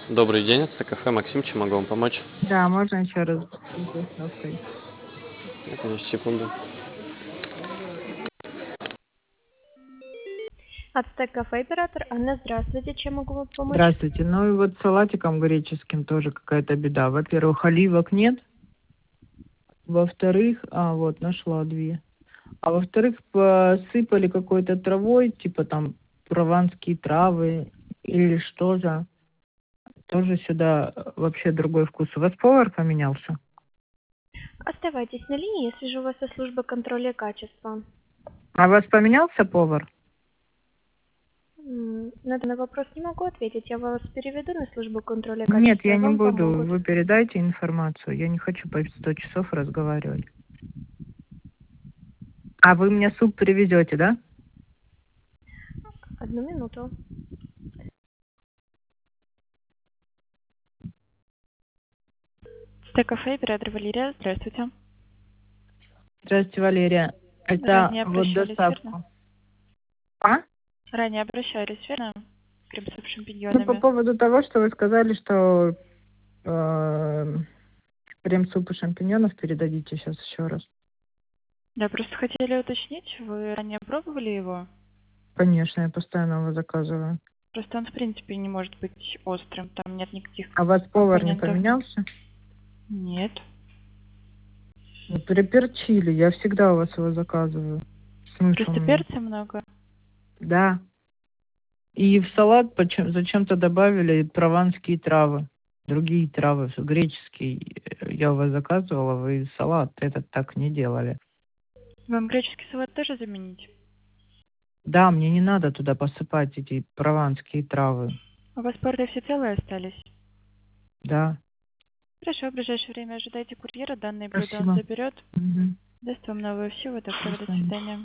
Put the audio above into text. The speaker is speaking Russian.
Добрый день, это кафе Максим, чем могу вам помочь? Да, можно еще раз с доставкой. Да, конечно, секунду. Ацтек кафе оператор. Анна, здравствуйте. Чем могу вам помочь? Здравствуйте. Ну и вот с салатиком греческим тоже какая-то беда. Во-первых, оливок нет. Во-вторых, вот, нашла две. А во-вторых, посыпали какой-то травой, типа там прованские травы или что за. Тоже сюда вообще другой вкус. У вас повар поменялся? Оставайтесь на линии, я свяжу вас со службой контроля качества. А у вас поменялся повар? На данный вопрос не могу ответить. Я вас переведу на службу контроля Нет, качества, я не вам буду. помогут. Вы передайте информацию. Я не хочу по 100 часов разговаривать. А вы мне суп привезете, да? Одну минуту. Ацтек кафе оператор Валерия, здравствуйте. Здравствуйте, Валерия. Это Ранее вот обращались, верно? доставку. А? Ранее обращались, верно? Крем-суп с Ну, по шампиньонами. поводу того, что вы сказали, что крем-суп и шампиньонов передадите сейчас еще раз. Да, просто хотели уточнить, вы ранее пробовали его? Конечно, я постоянно его заказываю. Просто он, в принципе, не может быть острым, там нет никаких А у вас повар не компонентов. поменялся? Нет. Ну, переперчили. Я всегда у вас его заказываю. Смысл Просто мне? перца много. Да. И в салат зачем-то добавили прованские травы. Другие травы, греческие. Я у вас заказывала, вы салат этот так не делали. Вам греческий салат тоже заменить? Да, мне не надо туда посыпать эти прованские травы. У вас порты все целые остались? Да, Хорошо, в ближайшее время ожидайте курьера, данные блюда он спасибо. заберет. Мгм. Даст вам новую всего. Доброго, До до свидания. свидания.